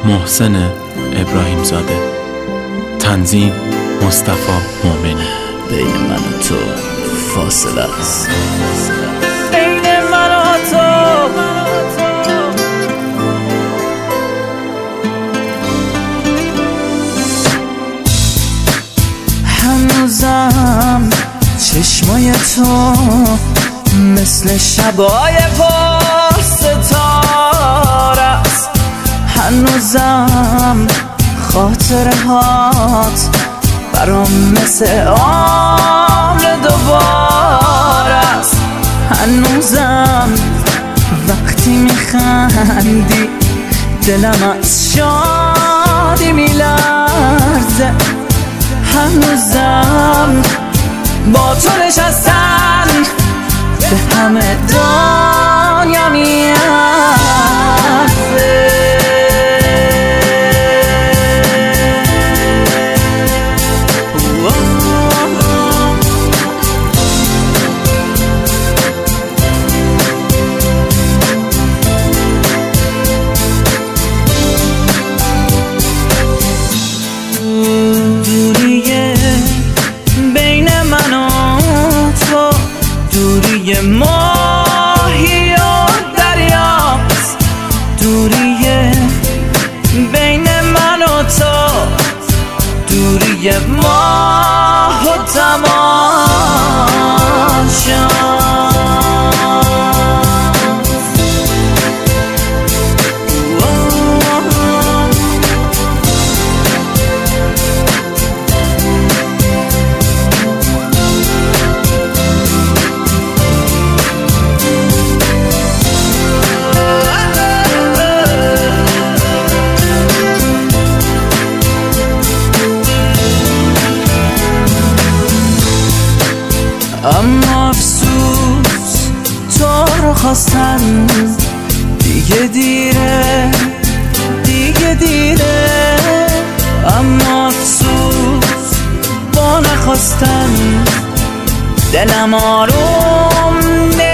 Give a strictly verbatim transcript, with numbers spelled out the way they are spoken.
محسن ابراهیم زاده. تنظیم مصطفی مومنی. بین من و تو فاصله است، بین من و تو. هنوزم چشمای تو مثل شبای پر ستاره است، هنوزم خاطره هات برام مثل عمر دوباره است، هنوزم وقتی میخندی دلم از شادی میلرزه، هنوزم با تو نشستن به همه دنیا میارزه. دوری ماهی و دریاست، دوری بین من و تو، دوری ماه و تماشاست. اما افسوس تو رو خواستن دیگه دیره، دیگه دیره. اما افسوس با نخواستن دلم آروم